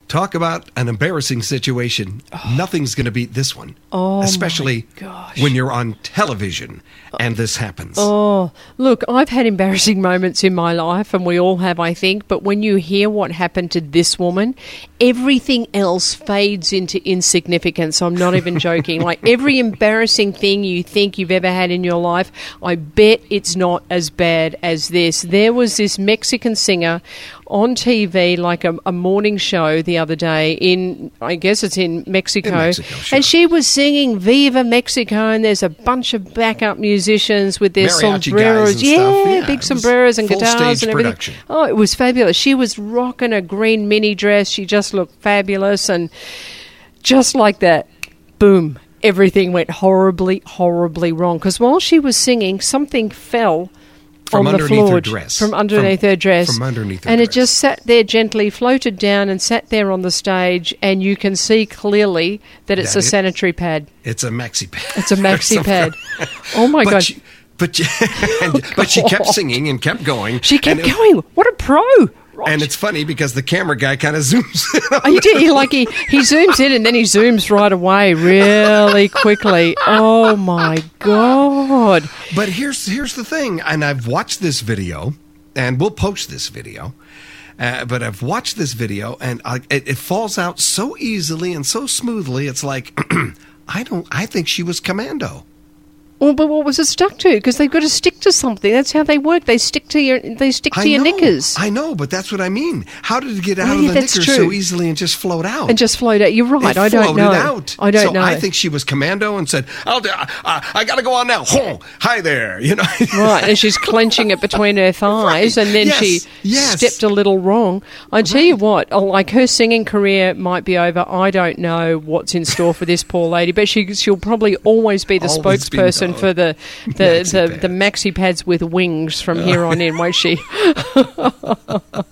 Talk about an embarrassing situation. Nothing's going to beat this one. Especially when you're on television and this happens. Oh, look, I've had embarrassing moments in my life, and we all have, I think, but when you hear what happened to this woman, everything else fades into insignificance. I'm not even joking. Like, every embarrassing thing you think you've ever had in your life, I bet it's not as bad as this. There was this Mexican singer on TV, like a morning show the other day in, I guess it's in Mexico, sure. And she was singing Viva Mexico, and there's a bunch of backup musicians with their mariachi sombreros. guys and stuff. Yeah, big sombreros and guitars full-stage and everything. production. Oh, it was fabulous. She was rocking a green mini dress. She just looked fabulous, and just like that, boom, everything went horribly, horribly wrong. Because while she was singing, something fell from on the underneath floor, her dress. From underneath her dress. From underneath her and dress. it just sat there gently, floated down and sat there on the stage, and you can see clearly that it's a sanitary pad. It's a maxi pad. It's a maxi pad. Oh, my God. But she kept singing and kept going. She kept going. What a pro. Right. And it's funny because the camera guy kind of zooms in. He zooms in and then he zooms right away really quickly. Oh, my God. But here's the thing, and I've watched this video, and we'll post this video, but I've watched this video, and it falls out so easily and so smoothly. It's like, I think she was commando. Well, but what was it stuck to? Because they've got to stick to something. That's how they work. They stick to your knickers. I know, but that's what I mean. How did it get out of the knickers so easily and just float out? And just float out. You're right. I don't know. Out. I don't know. I think she was commando and said, I got to go on now. Hi there. You know. Right, and she's clenching it between her thighs, and then she stepped a little wrong. I tell you what, like, her singing career might be over. I don't know what's in store for this poor lady, but she'll probably always be the spokesperson for the maxi pads with wings from here on in, won't she?